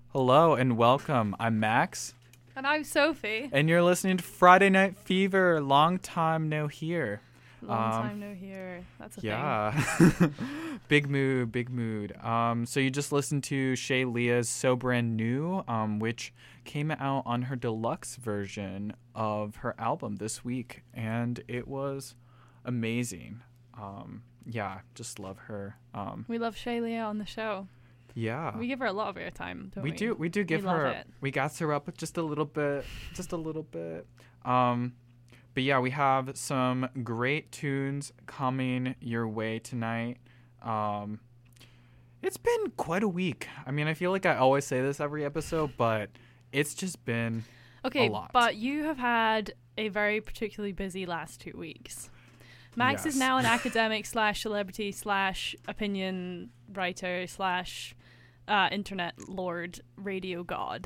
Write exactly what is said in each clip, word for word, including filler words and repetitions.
Hello and welcome. I'm Max. And I'm Sophie. And you're listening to Friday Night Fever. Long time no hear. Long um, time no hear. That's a yeah. thing. Big mood, big mood. Um, so you just listened to Shay Leah's So Brand New, um, which came out on her deluxe version of her album this week. And it was amazing. Um, yeah, just love her. Um, we love Shay Leah on the show. Yeah. We give her a lot of airtime, don't we? We do. We do give we her. Love it. We gas her up just a little bit. Just a little bit. Um, but yeah, we have some great tunes coming your way tonight. Um, it's been quite a week. I mean, I feel like I always say this every episode, but it's just been okay, a lot. But you have had a very particularly busy last two weeks. Max Yes. is now an academic slash celebrity slash opinion writer slash uh, internet lord radio god.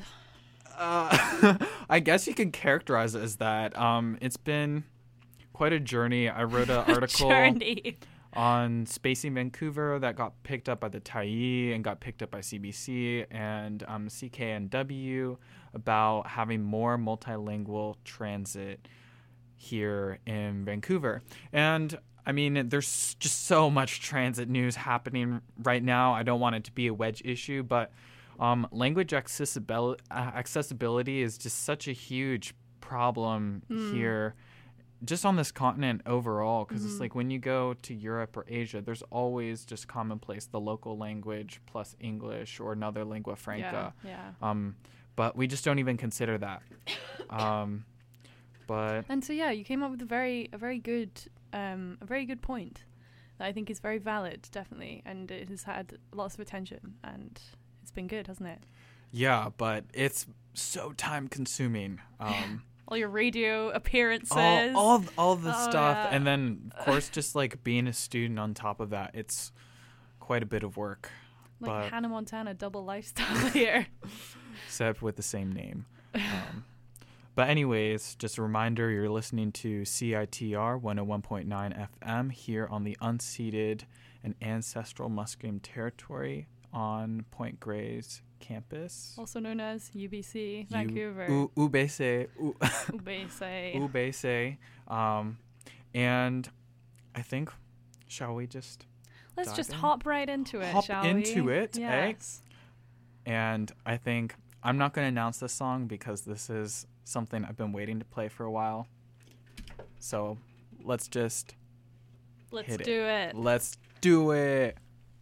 Uh, I guess you can characterize it as that. Um, it's been quite a journey. I wrote an article journey. on Spacing Vancouver that got picked up by the Tyee and got picked up by C B C and um, C K N W about having more multilingual transit here in Vancouver. And I mean, there's just so much transit news happening right now. I don't want it to be a wedge issue, but um, language accessibility, uh, accessibility is just such a huge problem Mm. here, just on this continent overall, because Mm-hmm. it's like when you go to Europe or Asia, there's always just commonplace the local language plus English or another lingua franca. Yeah, yeah. Um, but we just don't even consider that. um, but And so yeah, you came up with a very a very good um, a very good point that I think is very valid, definitely, and it has had lots of attention, and it's been good, hasn't it? yeah, but it's so time consuming. Um, All your radio appearances, all all, all the Oh, stuff, yeah. and then of course just like being a student on top of that, it's quite a bit of work. like but Hannah Montana double lifestyle here. except with the same name. Um, but anyways, just a reminder, you're listening to C I T R one oh one point nine F M here on the unceded and ancestral Musqueam territory on Point Grey's campus. Also known as U B C, U- Vancouver. U- U B C. U- Ubese. U B C. Um, and I think, shall we just Let's dive just in? hop right into it, Hop shall we? into it, eh? Yes. And I think I'm not going to announce this song because this is something I've been waiting to play for a while. So let's just Let's hit do it. it. Let's do it.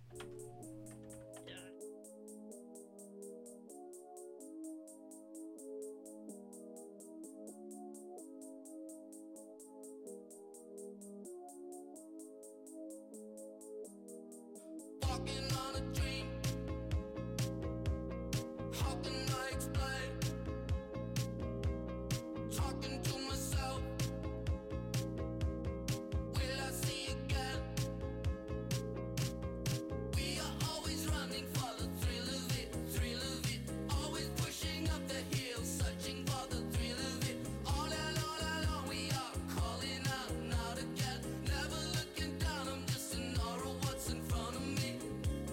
Walking on a dream. How can I explain? Talking to myself. Will I see again? We are always running for the thrill of it, thrill of it. Always pushing up the hill, searching for the thrill of it. All and all along we are calling out and out again. Never looking down, I'm just an aura of what's in front of me.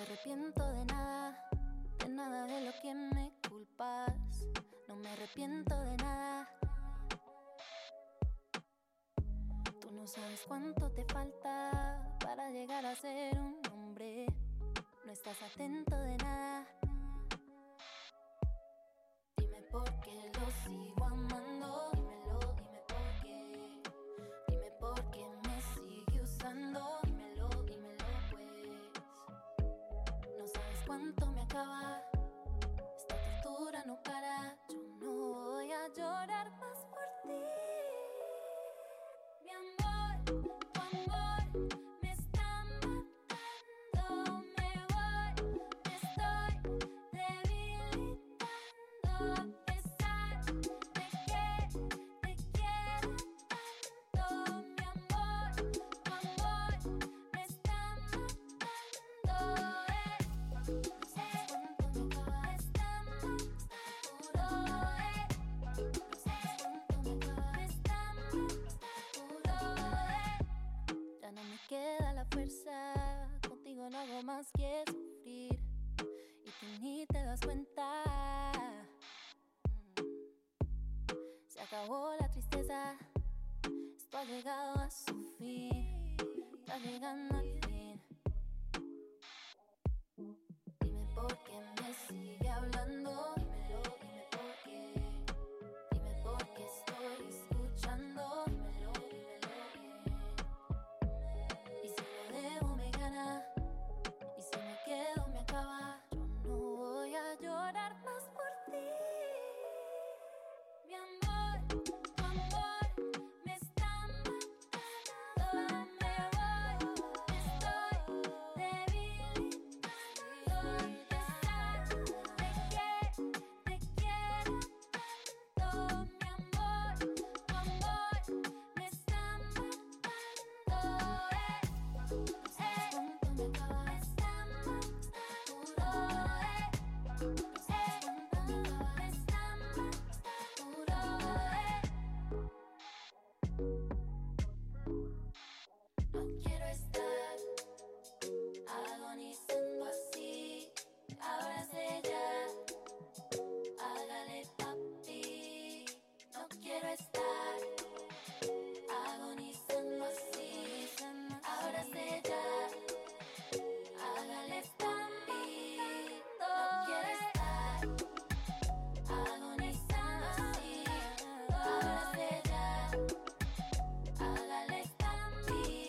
arrepiento de nada, de nada de lo que me culpas. No me arrepiento de nada. Tú no sabes cuánto te falta para llegar a ser un hombre. No estás atento de nada. Dime por qué lo sigo amando. Dímelo, dime por qué. Dime por qué me sigue usando. Dímelo, dímelo pues. No sabes cuánto me acaba. Esta tortura no para. Yo no voy a llorar más por ti. Mi amor, tu amor me está matando. Me voy, me estoy debilitando. A pesar de que te quiero tanto. Mi amor, tu amor me está matando. Eh, no sabes cuánto me acaba. Me está matando. Eh, no sabes cuánto me acaba. Me está matando. Eh, ya no me queda la fuerza. Contigo no hago más que sufrir. Y tú ni te das cuenta. Se acabó la tristeza. Esto ha llegado a su fin. Está llegando al fin. Dime por qué me sigue hablando. Dímelo, dime por qué. Dime por qué estoy escuchando. Dímelo, dímelo bien. Y si lo dejo me gana. Y si me quedo me acaba. Yo no voy a llorar más por ti. Mi amor, tu amor me está matando. Me voy, me estoy debilitando. A pesar de que te quiero tanto. Mi amor, tu amor me está matando. Eh, no sabes cuánto me acaba. Me está matando. Eh, no sabes cuánto me acaba. Me está matando. Eh, no quiero estar agonizando así. Ahora sé ya. Hágale papi. No quiero estar agonizando así. Ahora sé ya. Hágale papi. No quiero estar agonizando así. Ahora sé ya. Hágale papi.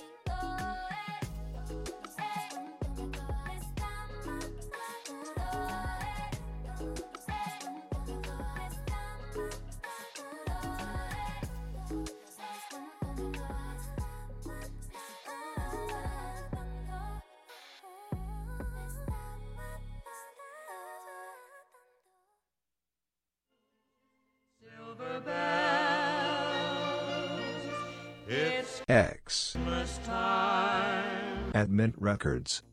No sabes cuánto me acaba. Me está matando. No sabes cuánto me acaba. Me está matando. No sabes cuánto me acaba. Me está matando. Me está matando. It's X at Mint Records.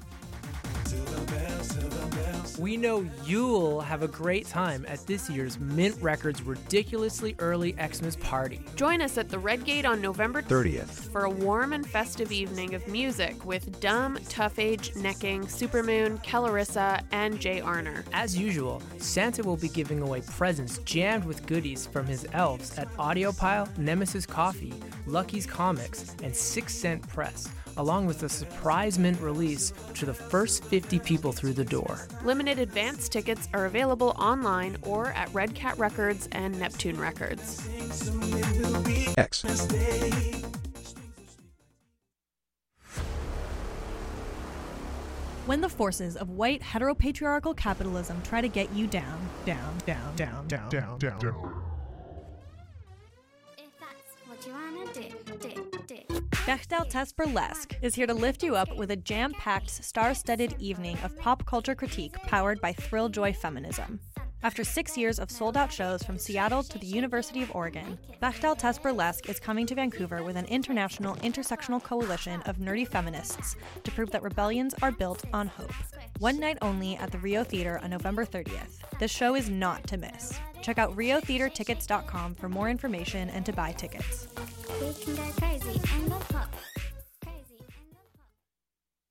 We know you'll have a great time at this year's Mint Records ridiculously early Xmas party. Join us at the Red Gate on November thirtieth for a warm and festive evening of music with Dumb, Tough Age, Necking, Supermoon, Kellarissa, and Jay Arner. As usual, Santa will be giving away presents jammed with goodies from his elves at Audiopile, Nemesis Coffee, Lucky's Comics, and Six Cent Press, along with a surprise Mint release to the first fifty people through the door. Limited advance tickets are available online or at Red Cat Records and Neptune Records. X. When the forces of white heteropatriarchal capitalism try to get you down, down, down, down, down, down, down. If that's what you wanna do, do, do. Bechdel Test Burlesque is here to lift you up with a jam-packed, star-studded evening of pop culture critique powered by Thrilljoy feminism. After six years of sold-out shows from Seattle to the University of Oregon, Bechdel Test Burlesque is coming to Vancouver with an international intersectional coalition of nerdy feminists to prove that rebellions are built on hope. One night only at the Rio Theater on November thirtieth. This show is not to miss. Check out rio theater tickets dot com for more information and to buy tickets. We can go crazy and go pop. Crazy and go pop.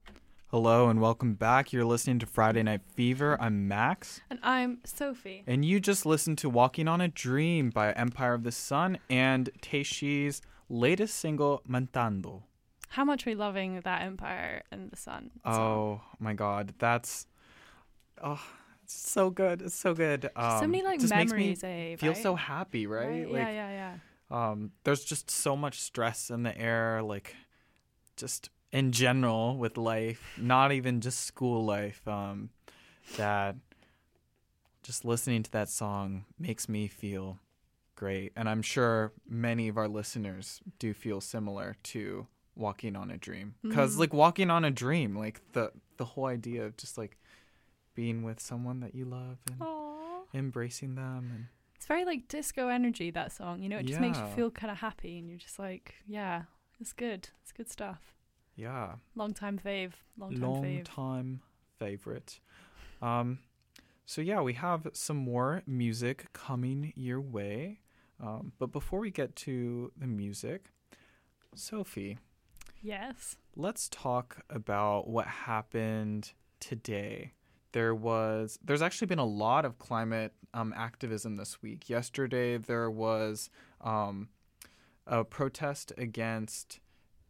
Hello and welcome back. You're listening to Friday Night Fever. I'm Max. And I'm Sophie. And you just listened to Walking on a Dream by Empire of the Sun and Taeshi's latest single, Mantando. How much are we loving that Empire and the Sun song? Oh my god, that's oh, it's so good. It's so good. Um, so many like just memories, makes me eh? feel right? so happy, right? Right? Like, yeah, yeah, yeah. Um, there's just so much stress in the air, like just in general with life, not even just school life. Um, that just listening to that song makes me feel great, and I'm sure many of our listeners do feel similar to Walking on a Dream, because Mhm. like walking on a dream, like the the whole idea of just like being with someone that you love and Aww. embracing them, and It's very like disco energy, that song. You know, it just makes you Yeah. feel kind of happy, and you're just like, yeah, it's good. It's good stuff. yeah, Long time fave. Long time long fave. time favorite. Um, so yeah, we have some more music coming your way, um, but before we get to the music, Sophie, Yes. let's talk about what happened today. There was, there's actually been a lot of climate um, activism this week. Yesterday, there was um, a protest against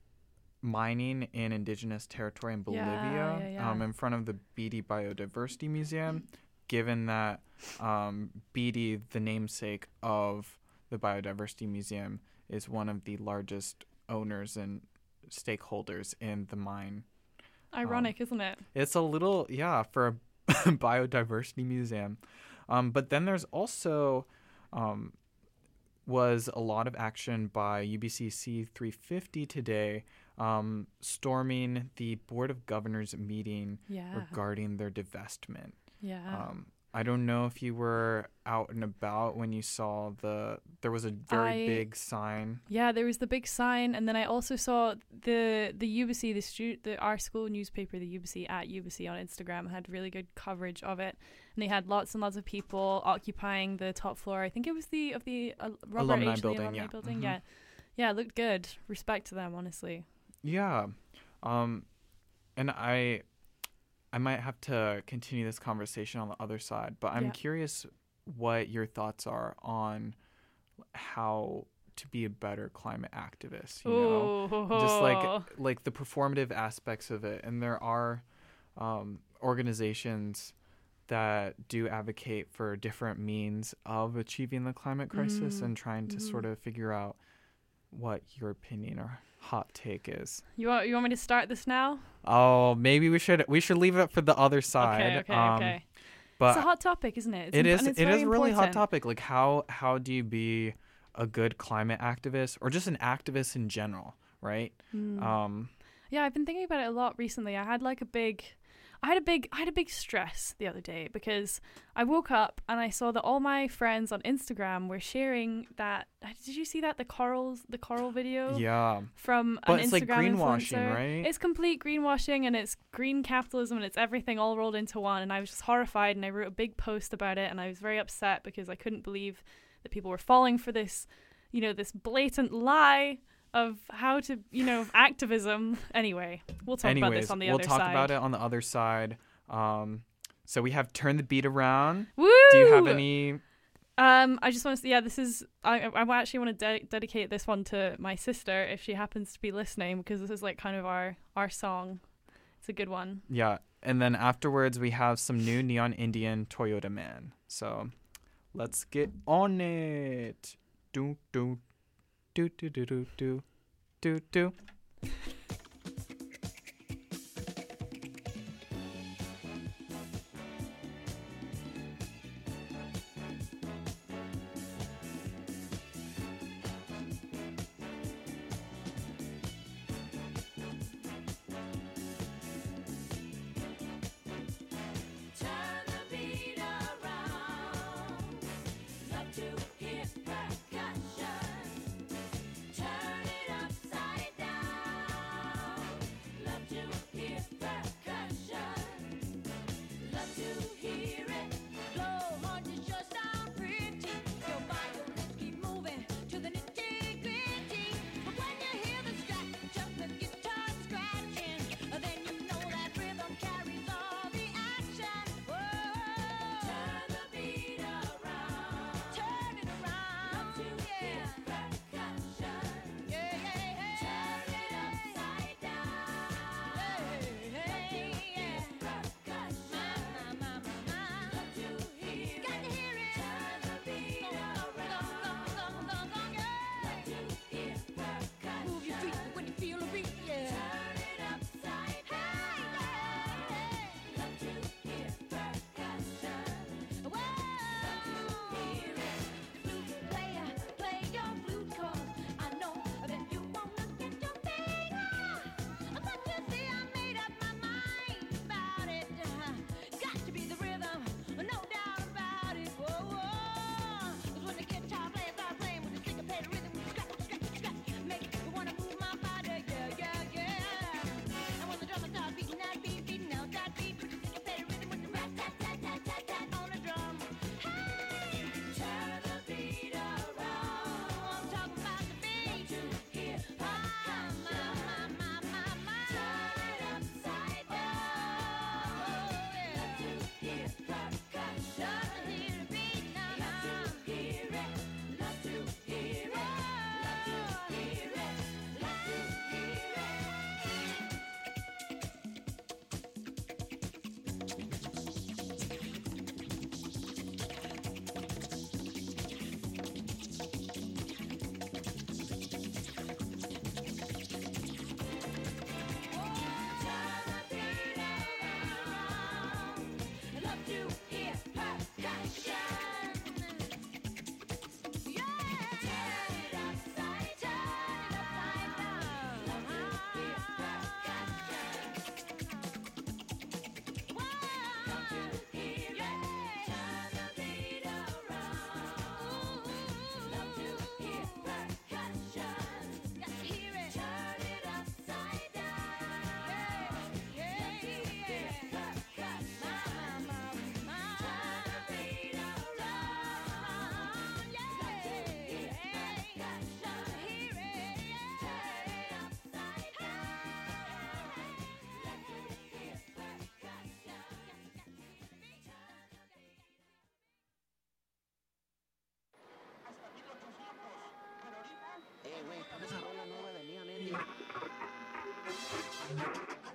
mining in indigenous territory in Bolivia, Yeah, yeah, yeah. Um, in front of the Beatty Biodiversity Museum, given that um, Beatty, the namesake of the Biodiversity Museum, is one of the largest owners and stakeholders in the mine. Ironic, isn't it? It's a little, yeah, for a biodiversity museum. Um, but then there's also um, was a lot of action by U B C C three fifty today, um, storming the Board of Governors meeting Yeah. regarding their divestment. Yeah. Um, I don't know if you were out and about when you saw the, there was a very I- big sign. Yeah, there was the big sign, and then I also saw the the U B C, the stu- the our school newspaper, the U B C at U B C on Instagram had really good coverage of it, and they had lots and lots of people occupying the top floor. I think it was the of the uh, Robert Alumni H. Lee building, alumni yeah. building. Mhm. Yeah, yeah, it looked good. Respect to them, honestly. Yeah. Um, and I I might have to continue this conversation on the other side, but I'm Yeah. curious what your thoughts are on how to be a better climate activist, you know? Ooh. Just like like the performative aspects of it. And there are um, organizations that do advocate for different means of achieving the climate crisis Mm. and trying to Mhm. sort of figure out what your opinion or hot take is. You want you want me to start this now? Oh, maybe we should we should leave it for the other side. Okay, okay, um, okay. But It's a hot topic, isn't it? It's it imp- is and it it's is very a really hot important. topic. Like how how do you be a good climate activist or just an activist in general, right? Mm. Um, Yeah, I've been thinking about it a lot recently. I had like a big I had a big I had a big stress the other day because I woke up and I saw that all my friends on Instagram were sharing that did you see that the corals the coral video yeah, from but an it's Instagram like greenwashing, influencer? right? It's complete greenwashing and it's green capitalism and it's everything all rolled into one, and I was just horrified and I wrote a big post about it, and I was very upset because I couldn't believe that people were falling for this, you know, this blatant lie of how to, you know, activism. Anyway, we'll talk Anyways, about this on the we'll other talk side. about it on the other side. Um, so we have Turn the Beat Around. Woo! Do you have any? Um, I just want to say, yeah, this is, I, I actually want to de- dedicate this one to my sister if she happens to be listening, because this is like kind of our, our song. It's a good one. Yeah, and then afterwards we have some new Neon Indian Toyota Man. So let's get on it. Do do do do do do do do do. Turn the beat around. Love to hear percussion. Turn it upside down.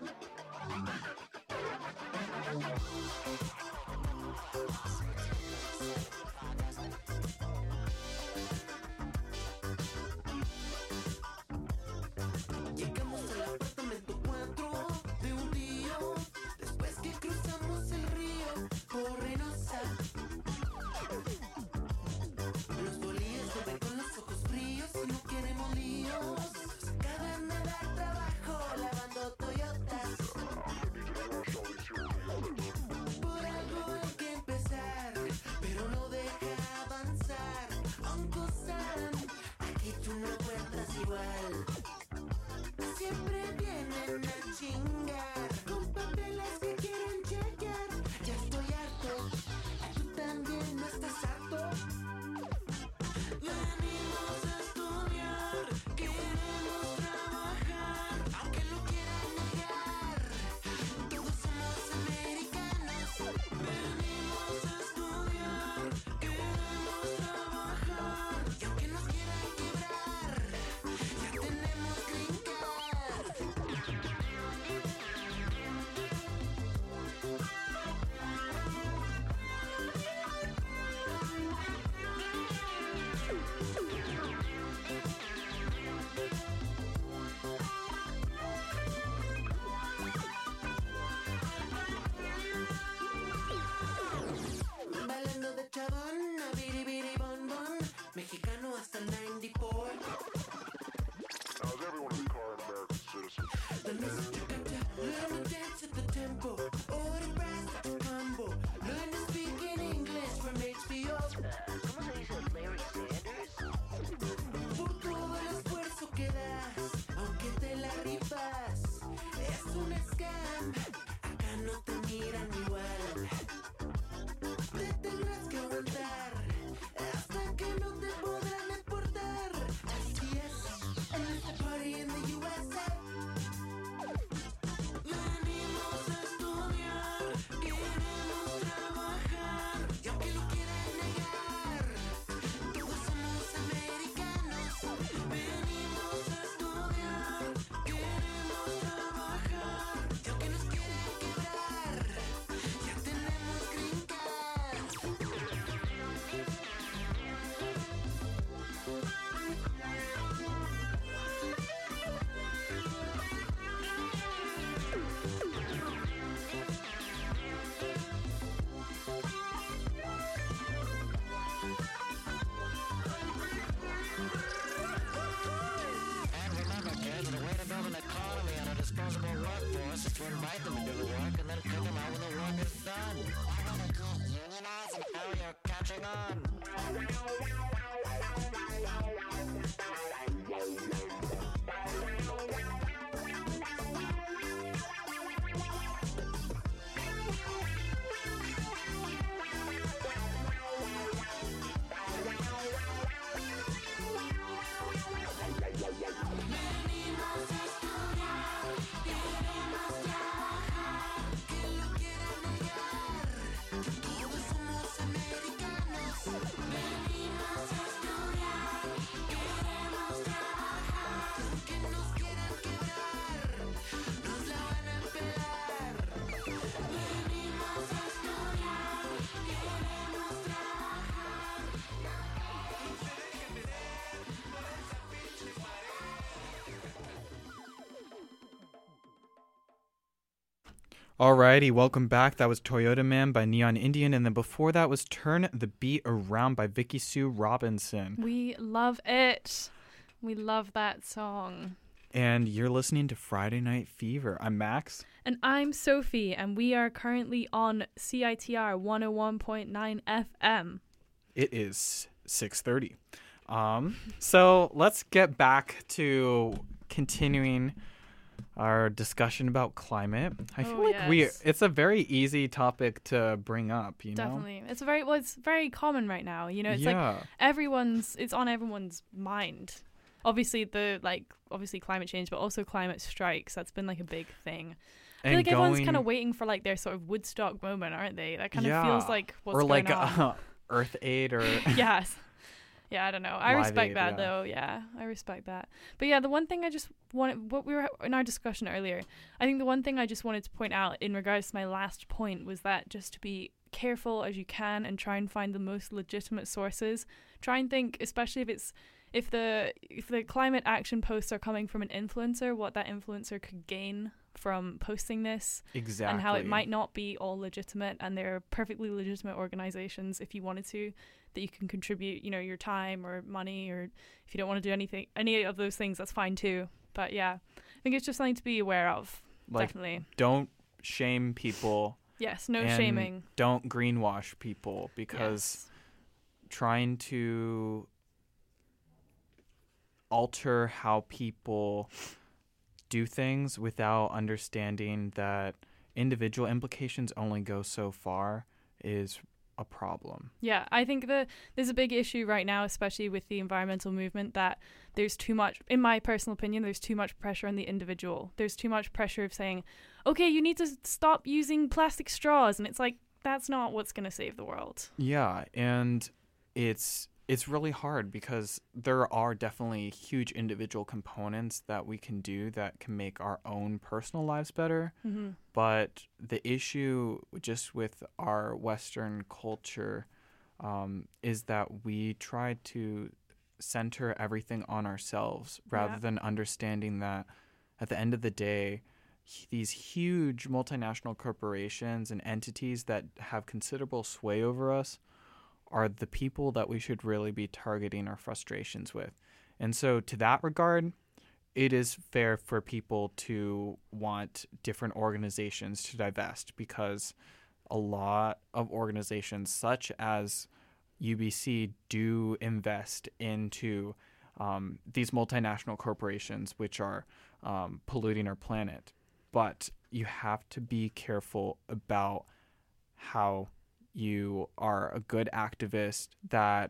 Llegamos al apartamento cuatro de un tío. Después que cruzamos el río por Reynosa. Los bolillos lo ven con los ojos fríos y no queremos líos. Acaban de dar trabajo lavando Toyotas. Por algo hay que empezar, pero no deja avanzar. Uncle Sam, aquí tú no encuentras igual. Siempre vienen a chingar con papeles que quieren chequear. Ya estoy harto, tú también no estás harto. Venimos a estudiar, queremos trabajar, aunque lo quieran negar. Todos somos americanos. Venimos a estudiar, queremos trabajar, y aunque nos quieran quebrar, ya tenemos green card. Bailando de chabón, a biribiri bon bon, mexicano hasta el noventa y cuatro. Now, is everyone in the car an American citizen? The music you got to learn to dance at the tempo, or the brass at the combo. Learn to speak in English from H B O. ¿Cómo se dice Larry Sanders? Por todo el esfuerzo que das, aunque te la rifas, es un scam. Acá no te miran igual. Te tendrás que aguantar hasta que no te podrán exportar. Así es, en este party in the U S A. Venimos a estudiar, queremos trabajar, y aunque lo quieran negar, todos somos americanos. Venimos a estudiar, queremos trabajar, y aunque nos quieran quebrar, ya tenemos green card. And remember, kids, the way to build an economy on a disposable workforce is to invite them to do the work and then kick them out when the work is done. Unionize and how you're catching on. Venimos a estudiar, queremos trabajar, que lo quieran negar. Todos somos americanos. Venimos a estudiar, queremos trabajar, aunque nos quieran quebrar, nos la van a pelar. Venimos a estudiar, queremos trabajar. Alrighty, welcome back. That was Toyota Man by Neon Indian, and then before that was Turn the Beat Around by Vicky Sue Robinson. We love it. We love that song. And you're listening to Friday Night Fever. I'm Max. And I'm Sophie, and we are currently on C I T R one oh one point nine F M. It is six thirty. Um, so let's get back to continuing our discussion about climate. I feel Oh, like we yes. it's a very easy topic to bring up, you know? Definitely. It's a very well, it's very common right now. You know, it's Yeah. like everyone's it's on everyone's mind. Obviously the like obviously climate change, but also climate strikes. That's been like a big thing. I feel And like everyone's going- kind of waiting for like their sort of Woodstock moment, aren't they? That kind yeah. of feels like what's or going like on. uh, Earth Aid or Yes. Yeah, I don't know. I Live respect Aid, that yeah. though. Yeah, I respect that. But yeah, the one thing I just wanted, what we were in our discussion earlier, I think the one thing I just wanted to point out in regards to my last point was that just to be careful as you can and try and find the most legitimate sources. Try and think, especially if it's if the if the climate action posts are coming from an influencer, what that influencer could gain from posting this. Exactly. And how it might not be all legitimate, and there are perfectly legitimate organizations if you wanted to that you can contribute, you know, your time or money, or if you don't want to do anything, any of those things, that's fine too. But yeah, I think it's just something to be aware of. Like, definitely. Don't shame people. Yes, no and shaming. Don't greenwash people, because Yes. trying to alter how people do things without understanding that individual implications only go so far is a problem. Yeah, I think the there's a big issue right now, especially with the environmental movement, that there's too much, in my personal opinion, there's too much pressure on the individual. There's too much pressure of saying, okay, you need to stop using plastic straws. And it's like, that's not what's going to save the world. Yeah, and it's it's really hard because there are definitely huge individual components that we can do that can make our own personal lives better. Mm-hmm. But the issue just with our Western culture um, is that we try to center everything on ourselves rather Yeah. than understanding that at the end of the day, h- these huge multinational corporations and entities that have considerable sway over us are the people that we should really be targeting our frustrations with. And so to that regard, it is fair for people to want different organizations to divest, because a lot of organizations such as U B C do invest into um, these multinational corporations which are um, polluting our planet. But you have to be careful about how you are a good activist that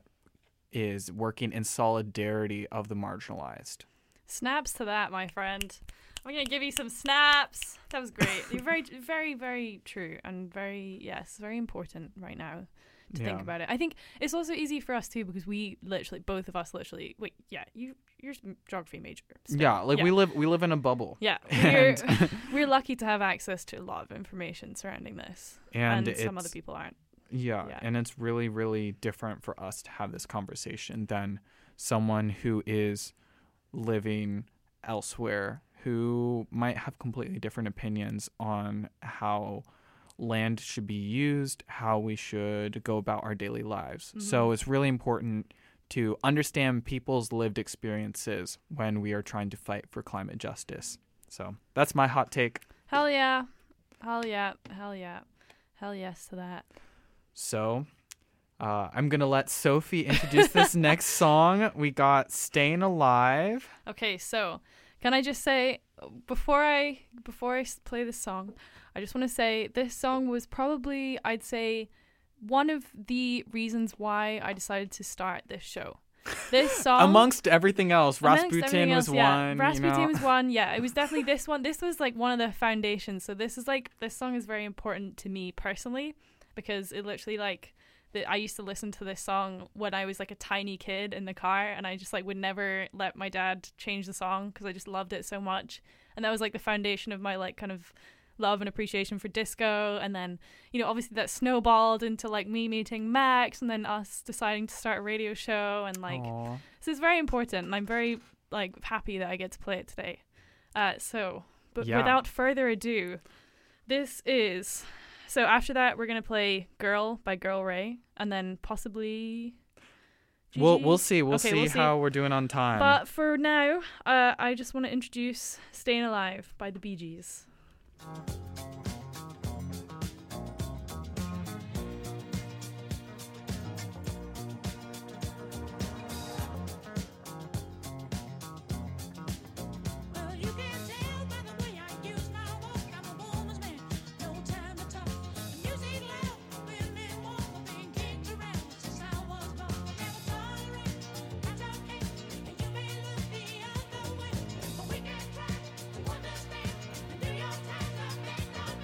is working in solidarity of the marginalized. Snaps to that, my friend. I'm going to give you some snaps. That was great. You're very, very, very true, and very, yes, very important right now to Yeah. think about it. I think it's also easy for us too, because we literally, both of us literally, wait, yeah, you, you're a geography major. still. Yeah, like Yeah. we live we live in a bubble. Yeah, we're, And- we're lucky to have access to a lot of information surrounding this, And and, some other it's- people aren't. Yeah, Yeah. and it's really, really different for us to have this conversation than someone who is living elsewhere, who might have completely different opinions on how land should be used, how we should go about our daily lives. So Mhm. it's really important to understand people's lived experiences when we are trying to fight for climate justice. So that's my hot take. Hell yeah, hell yeah, hell yeah, hell yes to that. So uh, I'm going to let Sophie introduce this next song. We got Staying Alive. Okay, so can I just say before I before I s- play this song, I just want to say this song was probably, I'd say, one of the reasons why I decided to start this show. This song, Amongst everything else, amongst Rasputin everything was else, yeah, one. Rasputin you know. was one. Yeah, it was definitely this one. This was like one of the foundations. So this is like this song is very important to me personally, because it literally like that I used to listen to this song when I was like a tiny kid in the car, and I just like would never let my dad change the song because I just loved it so much. And that was like the foundation of my like kind of love and appreciation for disco. And then, you know, obviously that snowballed into like me meeting Max, and then us deciding to start a radio show, and like Aw. so it's very important, and I'm very like happy that I get to play it today. Uh so but Yeah. without further ado, this is so after that we're gonna play Girl by Girl Ray, and then possibly We'll Gigi. we'll see. We'll Okay, see we'll see. how we're doing on time. But for now, uh, I just want to introduce Staying Alive by the Bee Gees. Well, you can tell by the way I use my walk, I'm a woman's man, no time to talk. Music loud, women walk, being kicked around since I was born. Never tolerate, that's okay, and you may look the other way, but we can try to understand. And do your time, I make no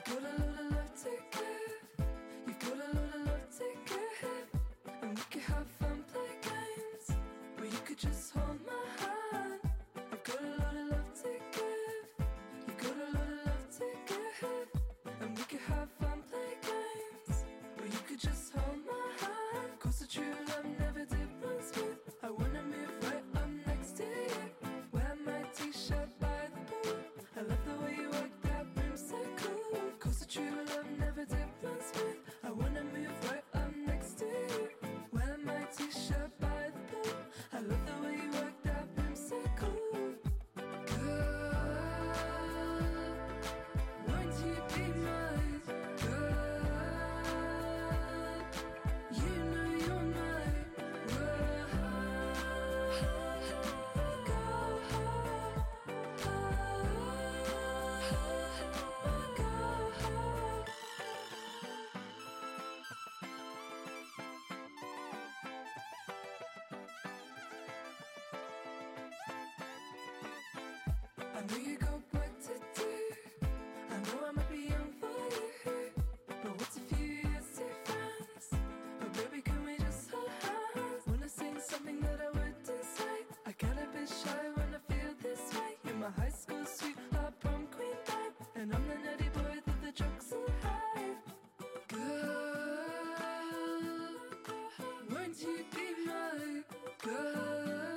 got a lot of love to give. You've got a lot of love to give. And we could have fun, play games. Or you could just hold my hand. I've got a lot of love to give. You've got a lot of love to give. And we could have fun, play games. Or you could just hold my hand. Cause the true love never did run smooth. I wanna move right up next to you. Wear my t-shirt by the pool. I love the way you work that room so cool. Cause the true love never did run smooth. I wanna move right up next to you. Wear my t-shirt by the pool. I love the way you work that room so cool. Girl, won't you be my girl? You know you're my world. I know you got work to do. I know I might be young for you, but what's a few years difference? Oh baby, can we just hold hands? Wanna sing something that I wouldn't say. I get a bit shy when I feel this way. You're my high school sweetheart, prom queen babe, and I'm the nerdy boy that the jokes will hide. Girl, won't you be my girl?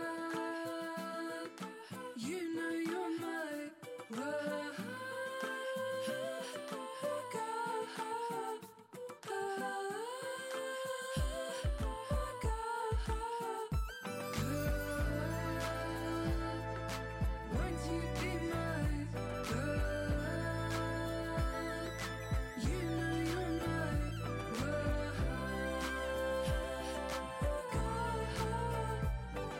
You know you're my world. Won't you be my girl? You know you're my world.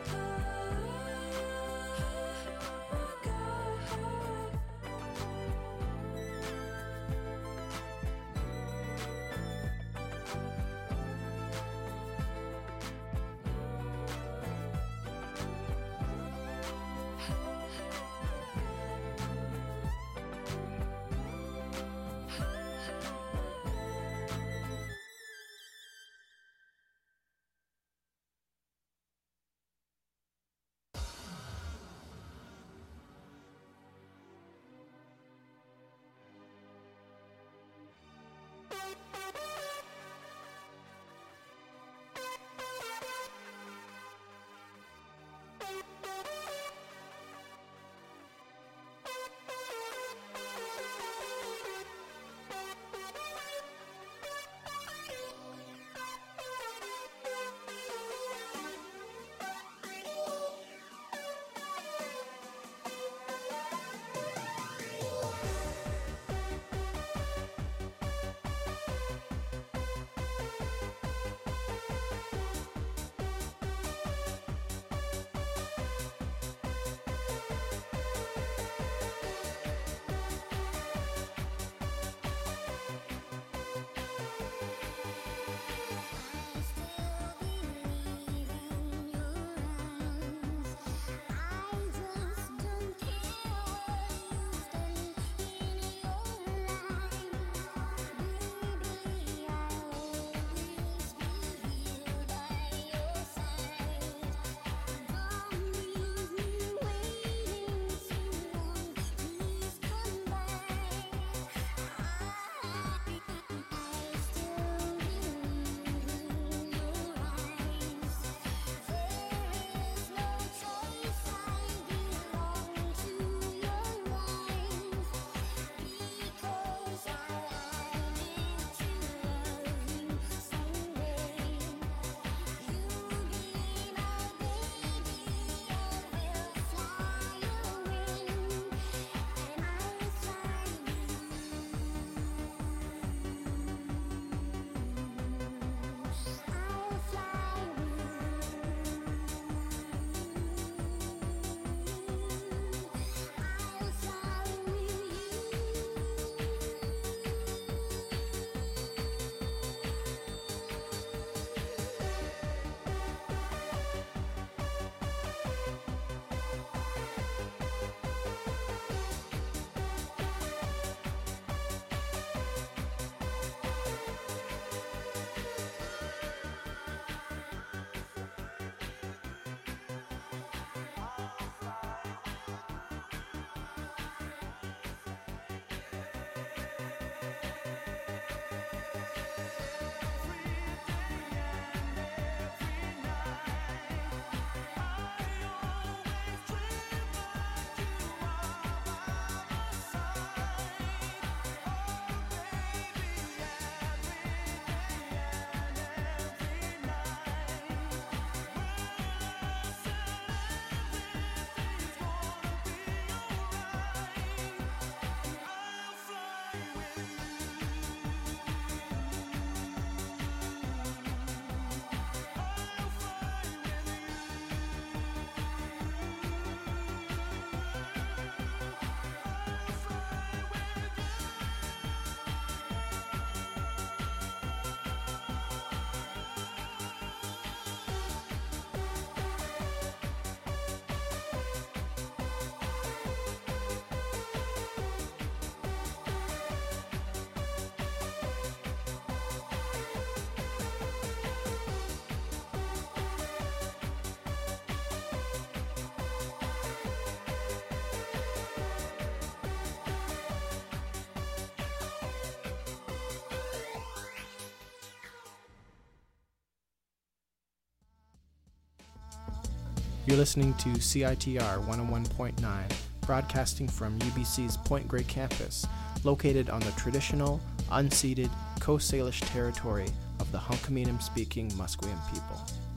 You're listening to C I T R one oh one point nine, broadcasting from U B C's Point Grey campus, located on the traditional, unceded Coast Salish territory of the Hunkaminam-speaking Musqueam people.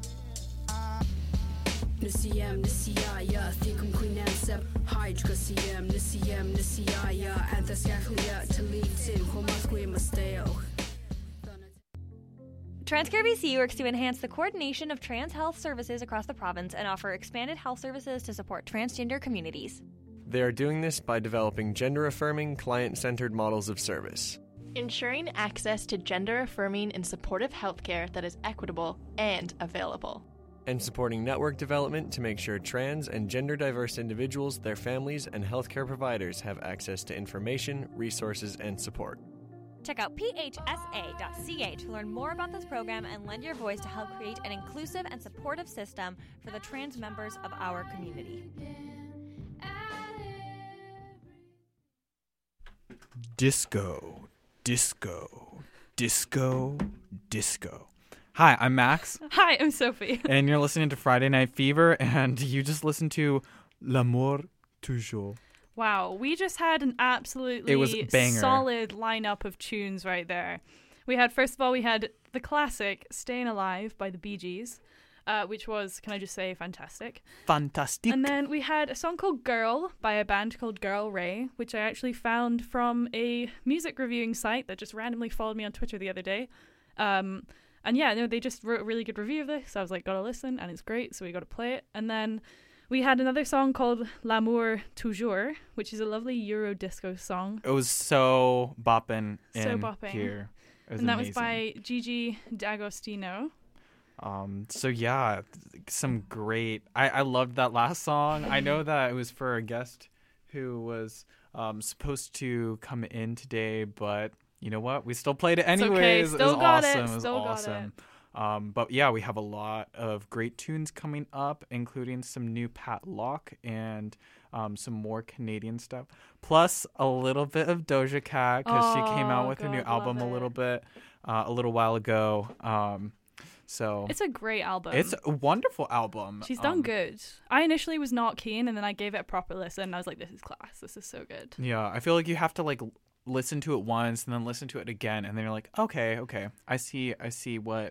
Nisiyam nisiyaya thikum queenam sep hydra siyam nisiyam nisiyaya anthascaclia talitin homasque masteo. TransCare B C works to enhance the coordination of trans health services across the province and offer expanded health services to support transgender communities. They are doing this by developing gender-affirming, client-centered models of service, ensuring access to gender-affirming and supportive healthcare that is equitable and available, and supporting network development to make sure trans and gender-diverse individuals, their families, and healthcare providers have access to information, resources, and support. Check out P H S A dot C A to learn more about this program and lend your voice to help create an inclusive and supportive system for the trans members of our community. Disco, disco, disco, disco. Hi, I'm Max. Hi, I'm Sophie. And you're listening to Friday Night Fever, and you just listened to L'amour toujours. Wow, we just had an absolutely It was a banger. solid lineup of tunes right there. We had, first of all, we had the classic Staying Alive by the Bee Gees, uh, which was, can I just say, fantastic. Fantastic. And then we had a song called Girl by a band called Girl Ray, which I actually found from a music reviewing site that just randomly followed me on Twitter the other day. Um, and yeah, no, they just wrote a really good review of this. So I was like, gotta listen, and it's great, so we gotta play it. And then we had another song called L'amour toujours, which is a lovely Euro disco song. It was so bopping in So bopping. here. It was and that amazing. was by Gigi D'Agostino. Um, so yeah, some great. I, I loved that last song. I know that it was for a guest who was um, supposed to come in today, but you know what? We still played it anyways. okay. It was Still got it. awesome. It was Still got awesome. Um, but yeah, we have a lot of great tunes coming up, including some new Pat Locke and um, some more Canadian stuff, plus a little bit of Doja Cat because she came out Oh, with her new God, album love a little it. bit uh, a little while ago. Um, so It's a great album. it's a wonderful album. She's done Um, good. I initially was not keen, and then I gave it a proper listen, and I was like, this is class. This is so good. Yeah, I feel like you have to like l- listen to it once and then listen to it again, and then you're like, okay, okay, I see, I see what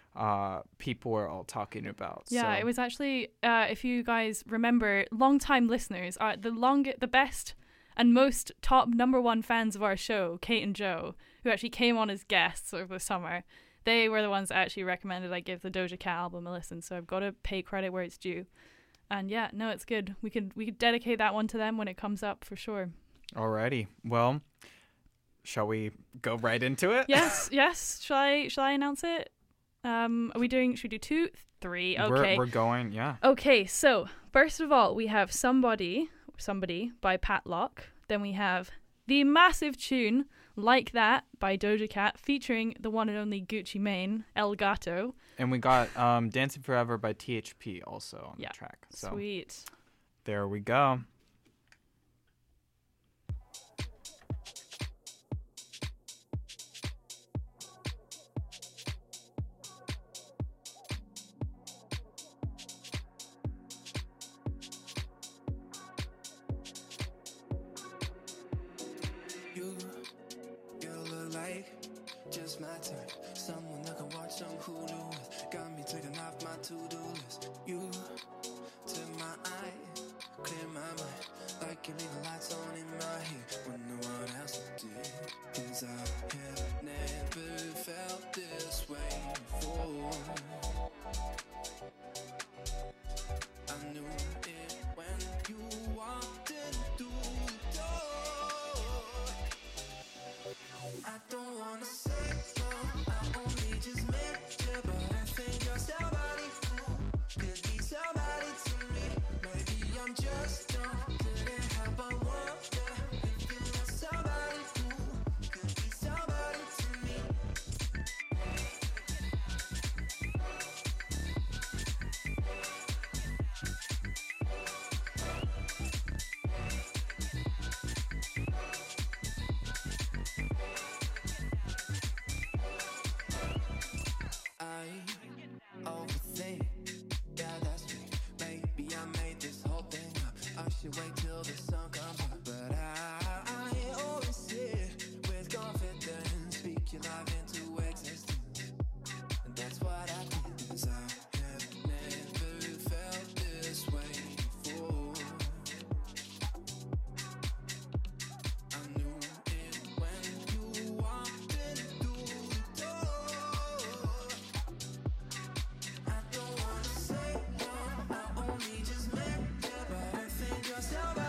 uh people are all talking about. Yeah, so. it was actually, uh, if you guys remember, long-time listeners, are the long, the best and most top number one fans of our show, Kate and Joe, who actually came on as guests over the summer. They were the ones that actually recommended I give the Doja Cat album a listen, so I've got to pay credit where it's due. And yeah, no, it's good. We could we could dedicate that one to them when it comes up for sure. Alrighty, well, shall we go right into it? Yes, yes. Shall I shall I announce it? Um, are we doing? Should we do two, three? Okay. We're, we're going, yeah. Okay, so first of all, we have Somebody, Somebody by Pat Locke. Then we have the massive tune Like That by Doja Cat featuring the one and only Gucci Mane, El Gato. And we got um, Dancing Forever by T H P also on Yeah, the track. So sweet. there we go. You, you look like just my type. Someone I can watch some Hulu with. Got me taking off my to-do list. You took my eye, clear my mind. Like you leave the lights on in my head. Wonder what else to do. Cause I have never felt this way before. I knew it when you walked in through the door. I don't wanna say no, I only just met you, but I think you're somebody who could be somebody to me. Maybe I'm just dumb, couldn't help but wonder if you're somebody who could be somebody to me. I overthink, yeah, that's me. Maybe wait till the sun comes up. But I, I always sit with confidence, speak your life into existence. And that's what I did, 'cause I have never felt this way before. I knew it when you walked in through the door. I don't wanna say no, I only just met you, but I think you're still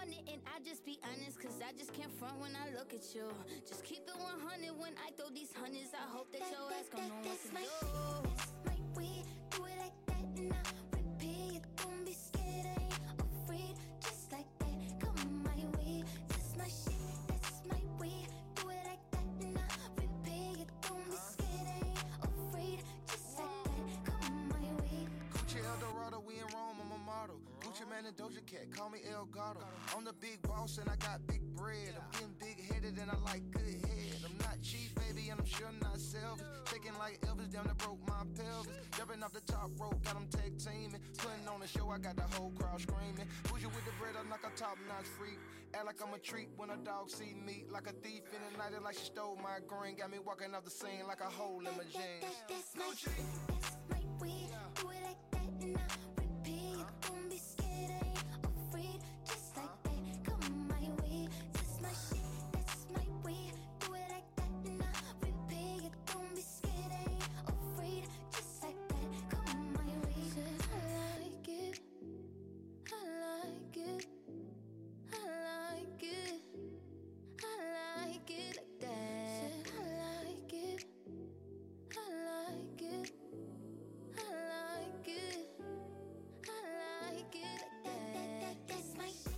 want it and I just be honest, cause I just can't front when I look at you. Just keep it one hundred when I throw these hundreds. I hope that your ass gon' know what to do. That's my way, do it like that and I repeat. Don't be scared, I ain't afraid. Just like that, come my way. That's my shit, that's my way. Do it like that and I repeat. Don't be scared, I ain't afraid. Just like that, come my way. Gucci Eldorado, we in Rome, I'm a model. Gucci Man and Doja Cat, call me El Gato. I'm the big boss and I got big bread. I'm getting big headed and I like good head. I'm not cheap, baby, and I'm sure not selfish. Shaking like Elvis, down that broke my pelvis. Jumping off the top rope, got them tag teaming. Putting on the show, I got the whole crowd screaming. Bougie with the bread, I'm like a top notch freak. Act like I'm a treat when a dog see me. Like a thief in the night, like she stole my green. Got me walking off the scene like a hole in my jeans. That's my shit, that's my way. Do it like that and I repeat. Don't be scared, I ain't afraid. Just like that, come my way. That's my shit, that's my way. Do it like that and I repeat. Don't be scared, I ain't afraid. Just like that, come my way. I like it, I like it, I like it, I like it like that. I like it, I like it, I like it, I like it like that. That's my shit.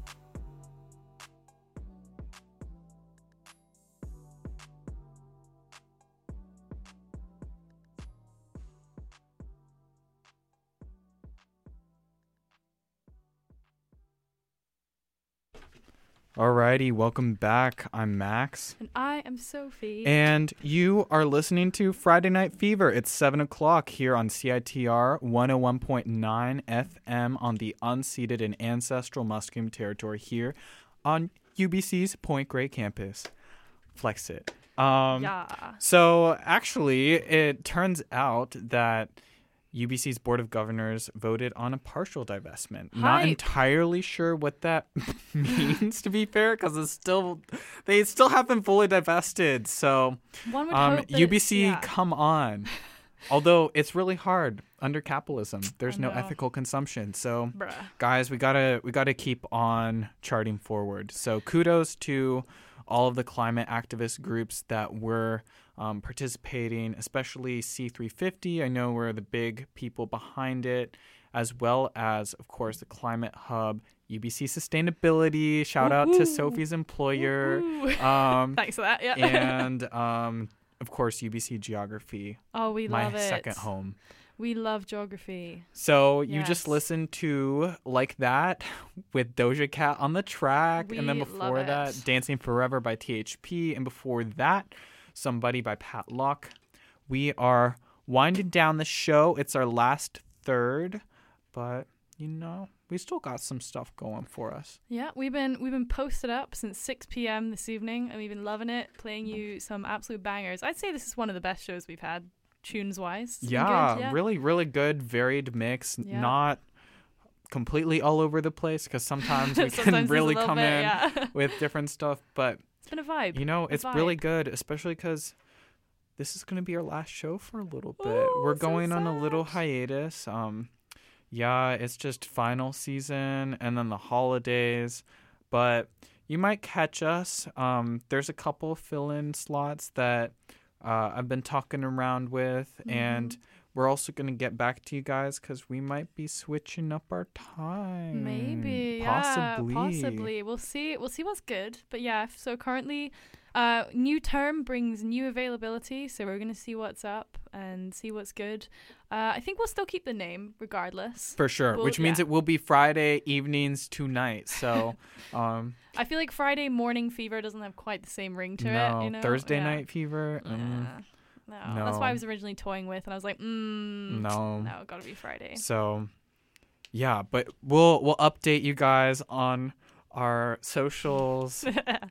Alrighty, welcome back. I'm Max. And I am Sophie. And you are listening to Friday Night Fever. It's seven o'clock here on C I T R one oh one point nine F M on the unceded and ancestral Musqueam territory here on U B C's Point Grey campus. Flex it. Um, yeah. So actually, it turns out that U B C's Board of Governors voted on a partial divestment. Not Hype. entirely sure what that means, to be fair, because it's still they still haven't fully divested. So, One would um, hope that U B C, it's- yeah. come on. Although it's really hard under capitalism, there's I no know. ethical consumption. So, Bruh. guys, we gotta we gotta keep on charting forward. So, kudos to all of the climate activist groups that were um, participating, especially C three fifty. I know we're the big people behind it, as well as, of course, the Climate Hub, U B C Sustainability. Shout out to Woo-hoo. Sophie's employer. Woo-hoo. Um, Thanks for that, yeah. and, um, of course, U B C Geography. Oh, we my love it. second home. We love geography. So you just Yes. listened to Like That with Doja Cat on the track. and then We before love that, it. Dancing Forever by T H P. And before that, Somebody by Pat Locke. We are winding down the show. It's our last third. But, you know, we still got some stuff going for us. Yeah, we've been we've been posted up since six p.m. this evening, and we've been loving it, playing you some absolute bangers. I'd say this is one of the best shows we've had, tunes-wise. It's been Yeah, good, yeah. really, really good, varied mix. Yeah. Not completely all over the place, because sometimes we Sometimes can there's a really little come bit, in yeah. with different stuff. But It's been a vibe. you know, A it's really vibe. good, especially because this is going to be our last show for a little bit. Ooh, We're so going on a little hiatus. Um, yeah, it's just final season and then the holidays. But you might catch us. Um, there's a couple fill-in slots that uh, I've been talking around with, and we're also going to get back to you guys because we might be switching up our time. Maybe, Possibly. yeah, possibly. We'll see. We'll see what's good. But yeah, so currently, uh, new term brings new availability. So we're gonna see what's up and see what's good. Uh, I think we'll still keep the name regardless. For sure, We'll- which means yeah. it will be Friday evenings tonight. So, um, I feel like Friday morning fever doesn't have quite the same ring to no, it. You know? Thursday Yeah. night fever. mm, No, no. that's why I was originally toying with, and I was like, mm, No. no, gotta be Friday. So, yeah, but we'll we'll update you guys on our socials.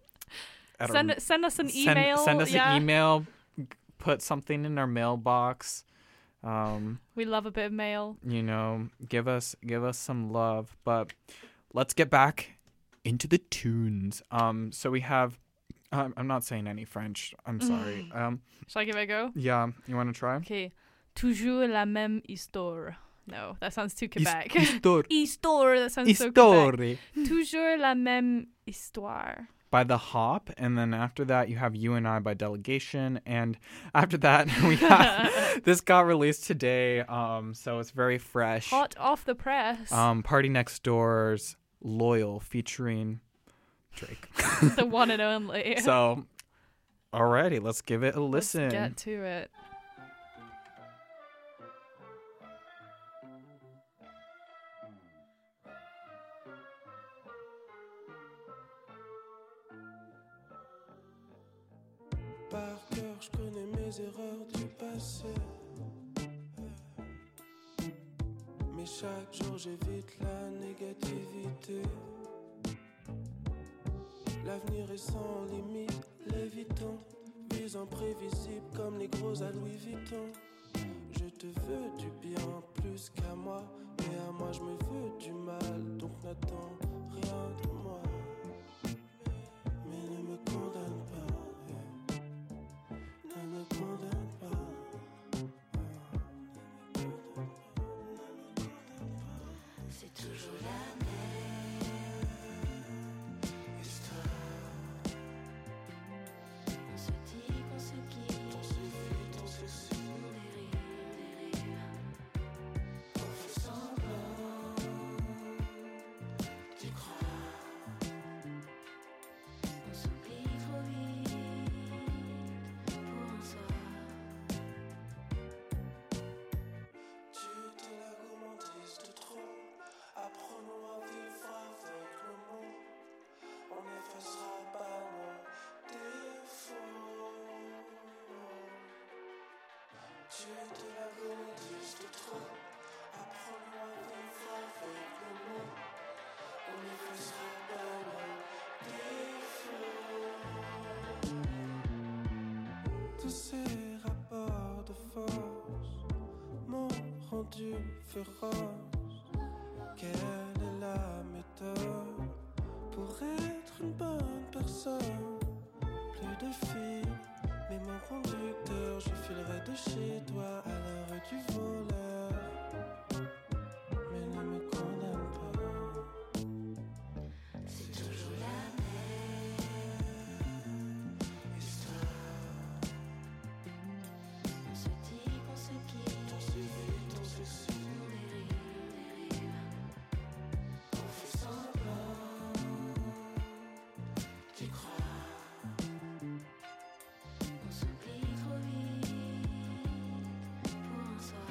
At our- Send send us an send- email. Send us yeah. an email. Put something in our mailbox. Um, We love a bit of mail. you know, give us give us some love. But let's get back into the tunes. Um, so we have. Um, I'm not saying any French. I'm sorry. Um, Shall I give it a go? yeah, you want to try? Okay. Toujours la même histoire. No, that sounds too Quebec. Histoire. Histoire, that sounds so Histoire. Quebec. Toujours la même histoire. By The Hop, and then after that you have You and I by Delegation, and after that we have this got released today, um, so it's very fresh. Hot off the press. Um, Party Next Door's Loyal featuring Drake. The one and only. So, alrighty, let's give it a listen. Let's get to it. Par cœur, je connais mes erreurs du passé. Mais chaque jour, j'évite la négativité. L'avenir est sans limite, lévitant. Vis imprévisible comme les gros à Louis Vuitton. Je te veux du bien plus qu'à moi. Mais à moi, je me veux du mal. Donc n'attends rien de moi. Mais ne me condamne pas. Ne me condamne pas. C'est toujours la même histoire. On se dit qu'on se quitte, on se fuit, on se suit, on dérive, on dérive. On fait semblant d'y croire. On s'oublie trop vite pour un soir. Tu t'es la gourmandise de trop. Apprenons à vivre avec le monde. On n'effacera pas nos défauts. Tu t'es la gourmandise de trop. Apprenons à vivre avec le monde. On n'effacera pas nos défauts. Tous ces rapports de force m'ont rendu féroce. Quelle est la méthode pour être une bonne personne? Plus de fil, mais mon conducteur, je filerai de chez toi à l'heure du voleur. Mais ne me condamne pas. C'est toujours la même histoire. On se dit qu'on se quitte, on se vite, on se suit, on dérive, on dérive. On fait semblant d'y croire. On s'oublie trop vite pour un soir.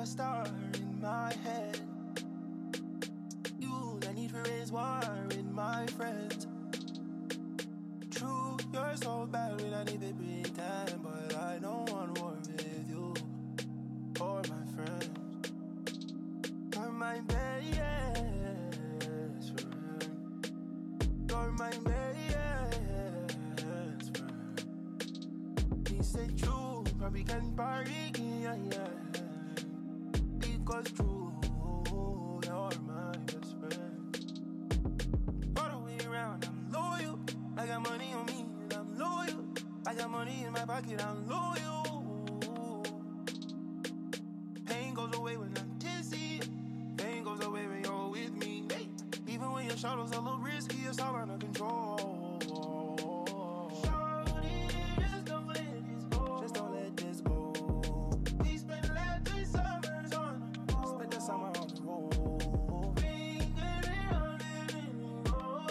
a star in my head. You, I need to raise war in my friends. True, you're so bad when I need to pretend, but I don't want war with you or my friends. You're my best friend. You're my best friend. He said true, probably can party, yeah, yeah. Because true, you're my best friend. All the way around, I'm loyal. I got money on me and I'm loyal. I got money in my pocket, I'm loyal. Pain goes away when I'm dizzy. Pain goes away when you're with me. Hey. Even when your shadow's a little risky, it's all under control. Shorty, just don't let this go. Just don't let this go. We spent the last three summers on the road. Spent the summer on the road. Ain't getting on it anymore.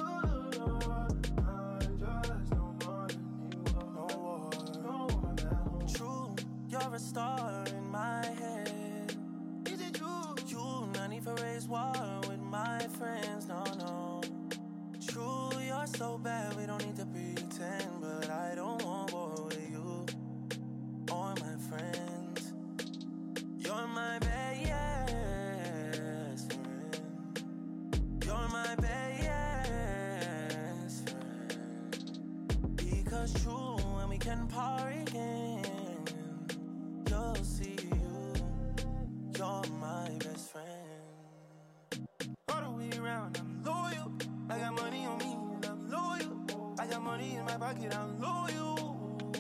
I just don't want anyone. No war, no one else. True, you're a star in my head. Is it true? You, not need for raise war with my friends, no, no. True, you're so bad, we don't need to pretend, but I don't want war with you or my friends. You're my best friend. You're my best friend. Because true, when we can party again, you'll see you. You're my best friend. All the way around, I'm loyal. I got money on me and I'm loyal. I got money in my pocket, I'm loyal.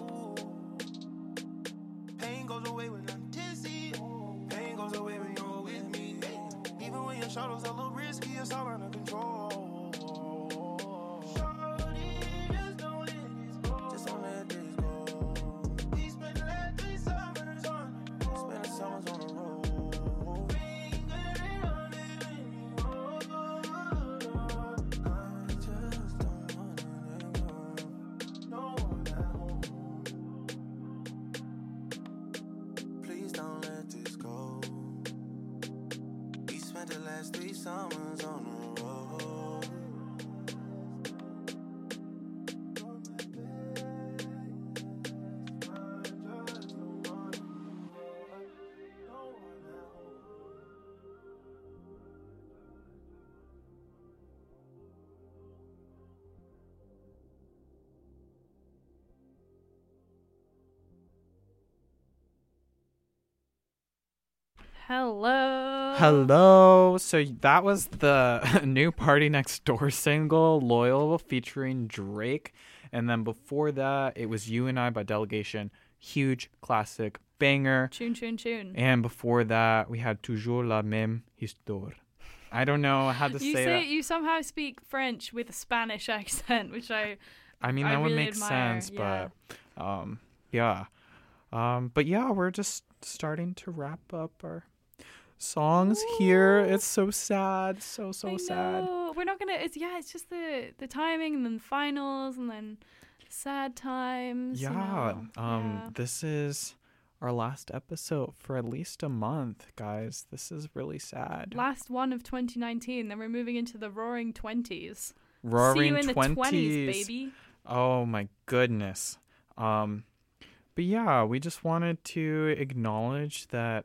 Pain goes away when I'm dizzy. Pain goes away when you're with me. Even when your shadow's a little risky, it's all under control. Shorty, just don't let this go. Just don't let this go. We spent the last three summers on the road. Spent the summers on the road. Ain't getting on it anymore. I just don't want it anymore. No one at home. Please don't let this go. We spent the last three summers on the road. Hello. Hello. So that was the new Party Next Door single, Loyal, featuring Drake. And then before that, it was You and I by Delegation. Huge classic banger. Tune, tune, tune. And before that, we had Toujours la même histoire. I don't know how to You say, say that. you somehow speak French with a Spanish accent, which I I mean, I that would really make admire, sense, yeah. but um, yeah. Um, but yeah, we're just starting to wrap up our songs here. It's so sad, so so I sad. know. We're not gonna. It's yeah. It's just the the timing, and then the finals, and then sad times. Yeah. You know? Um, yeah. this is our last episode for at least a month, guys. This is really sad. Last one of twenty nineteen. Then we're moving into the roaring twenties. Roaring See you in twenties, the twenties, baby. Oh my goodness. Um, but yeah, we just wanted to acknowledge that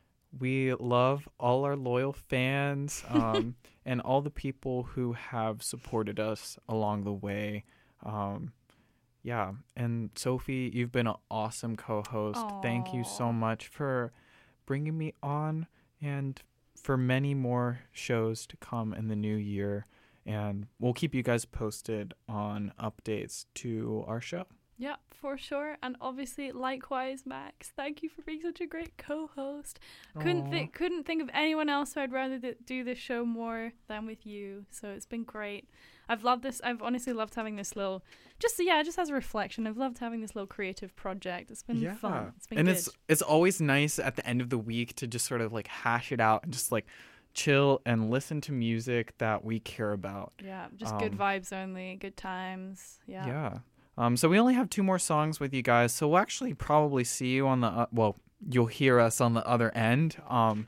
we love all our loyal fans, um, and all the people who have supported us along the way. Um, yeah, and Sophie, you've been an awesome co-host. Thank you so much for bringing me on, and for many more shows to come in the new year. And we'll keep you guys posted on updates to our show. Yeah, for sure. And obviously, likewise, Max. Thank you for being such a great co-host. Couldn't Aw. think, couldn't think of anyone else who I'd rather th- do this show more than with you. So it's been great. I've loved this. I've honestly loved having this little, just yeah, just as a reflection. I've loved having this little creative project. It's been Yeah. fun. It's been and good. it's it's always nice at the end of the week to just sort of like hash it out and just like chill and listen to music that we care about. Yeah, just good Um, vibes only, good times. Yeah. Yeah. Um, so we only have two more songs with you guys. So we'll actually probably see you on the, uh, well, you'll hear us on the other end. Um,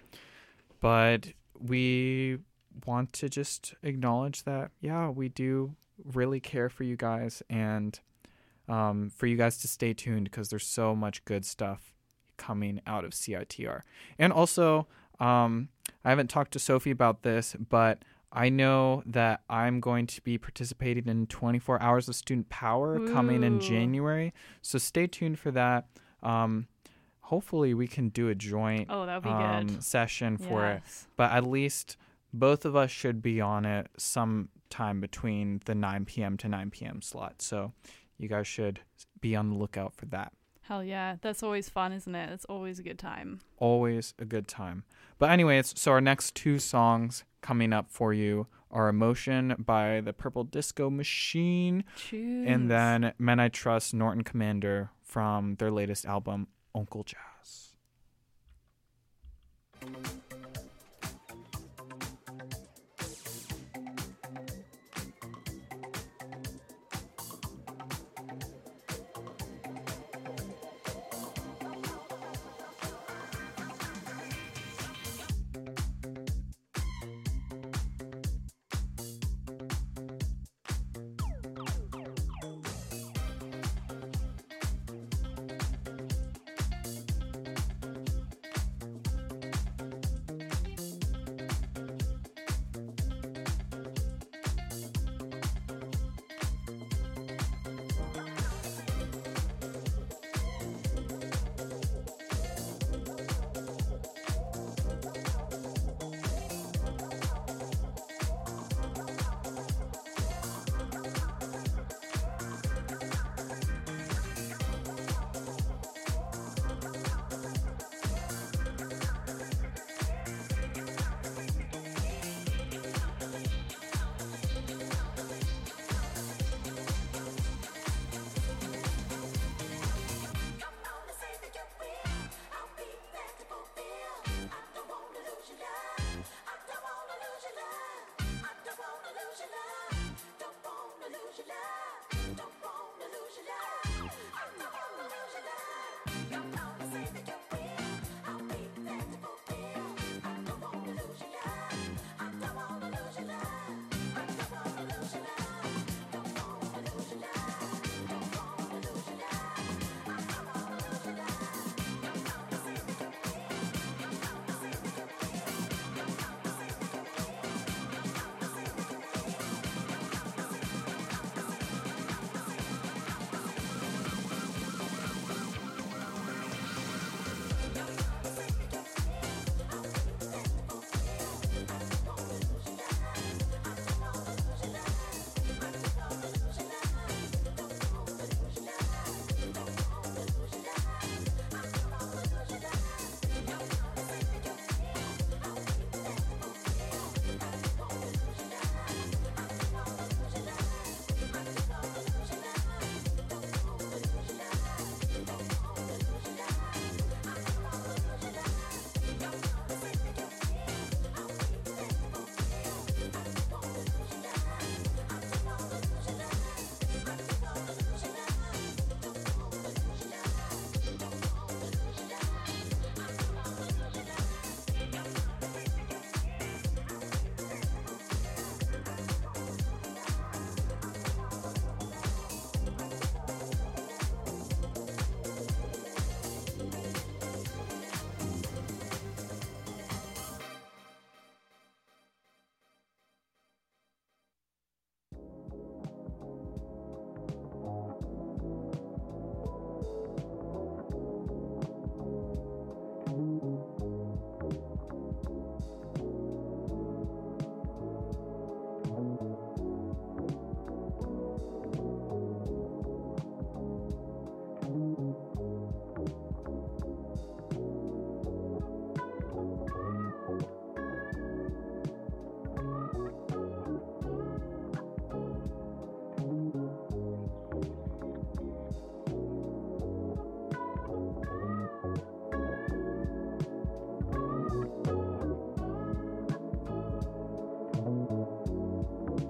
but we want to just acknowledge that, yeah, we do really care for you guys, and um, for you guys to stay tuned because there's so much good stuff coming out of C I T R. And also, um, I haven't talked to Sophie about this, but I know that I'm going to be participating in twenty-four hours of student power Ooh. coming in January. So stay tuned for that. Um, hopefully we can do a joint oh, that'd be um, good. session for yes. it. But at least both of us should be on it sometime between the nine p.m. to nine p.m. slot. So you guys should be on the lookout for that. Hell yeah. That's always fun, isn't it? It's always a good time. Always a good time. But anyways, so our next two songs coming up for you are Emotion by the Purple Disco Machine. Choose. And then Men I Trust, Norton Commander from their latest album, Uncle Jazz.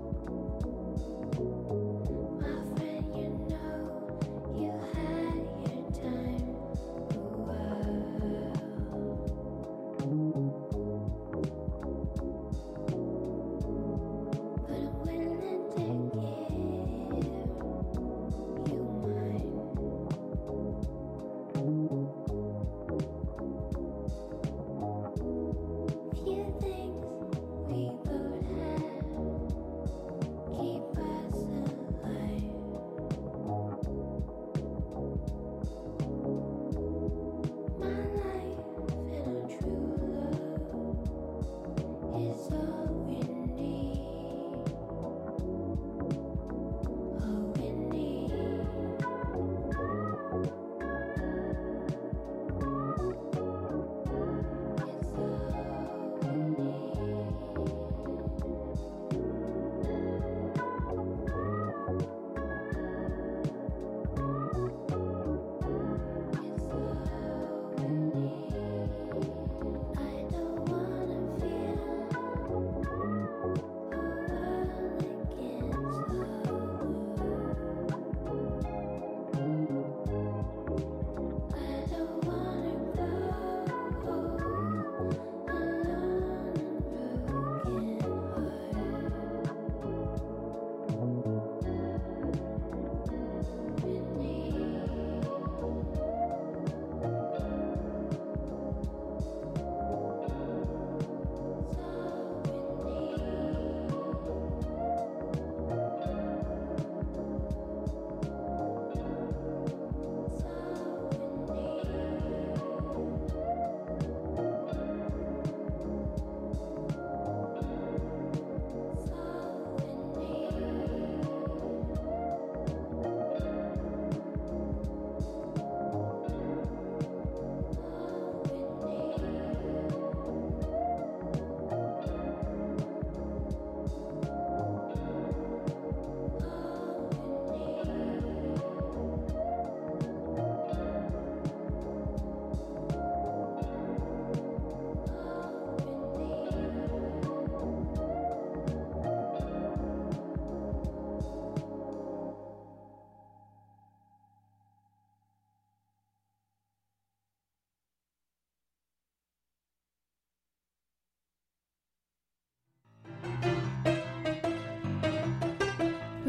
My friend, you know you had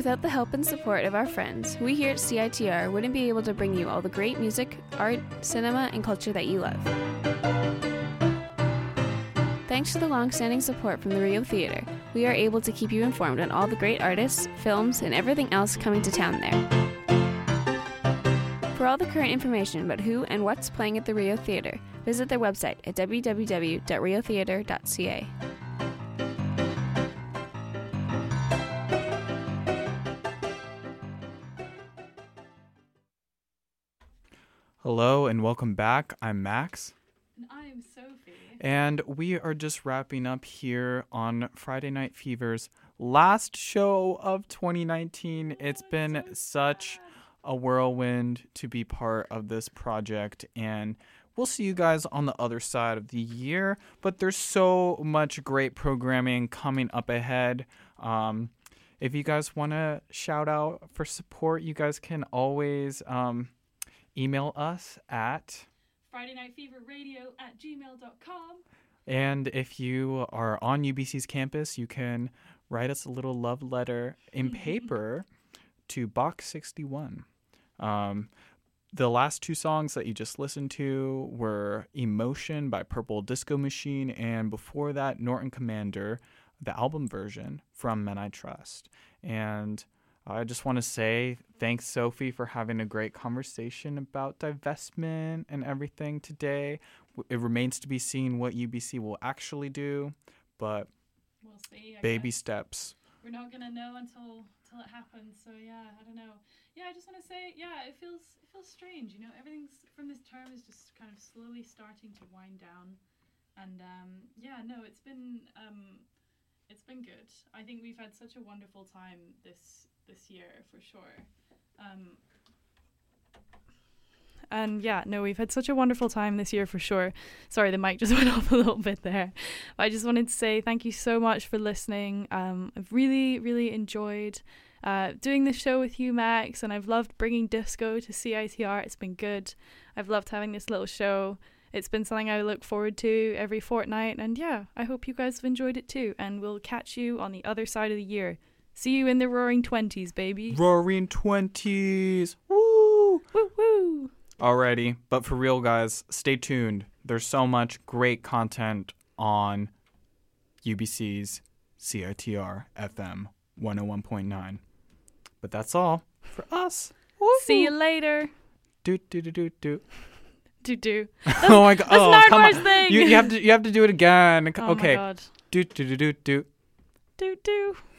Without the help and support of our friends, we here at C I T R wouldn't be able to bring you all the great music, art, cinema, and culture that you love. Thanks to the long-standing support from the Rio Theatre, we are able to keep you informed on all the great artists, films, and everything else coming to town there. For all the current information about who and what's playing at the Rio Theatre, visit their website at w w w dot rio theatre dot c a. Hello and welcome back. I'm Max. And I'm Sophie. And we are just wrapping up here on Friday Night Fever's last show of twenty nineteen. Oh, it's been so such a whirlwind to be part of this project, and we'll see you guys on the other side of the year. But there's so much great programming coming up ahead. Um, if you guys want to shout out for support, you guys can always um, email us at Friday Night Fever Radio at gmail dot com. And if you are on U B C's campus, you can write us a little love letter in paper to Box sixty-one. Um, the last two songs that you just listened to were Emotion by Purple Disco Machine, and before that, Norton Commander, the album version from Men I Trust. And I just want to say thanks, Sophie, for having a great conversation about divestment and everything today. It remains to be seen what U B C will actually do, but we'll see, I baby guess. steps. We're not going to know until until it happens. So, yeah, I don't know. Yeah, I just want to say, yeah, it feels it feels strange. You know, everything's from this term is just kind of slowly starting to wind down. And, um, yeah, no, it's been um, it's been good. I think we've had such a wonderful time this this year for sure. Um, and yeah, no, we've had such a wonderful time this year for sure. Sorry, the mic just went off a little bit there. But I just wanted to say thank you so much for listening. Um, I've really, really enjoyed uh, doing this show with you, Max, and I've loved bringing disco to C I T R. It's been good. I've loved having this little show. It's been something I look forward to every fortnight. And yeah, I hope you guys have enjoyed it too. And we'll catch you on the other side of the year. See you in the roaring twenties, baby. Roaring twenties. Woo! Woo woo! Alrighty, but for real, guys, stay tuned. There's so much great content on U B C's C I T R F M one oh one point nine. But that's all for us. Woo-hoo. See you later. Do do do do do. Do do. Oh my god! That's Oh, Nardwuar's come on. thing. You, you have to you have to do it again. Oh okay. my god. Do do do do do. Do do.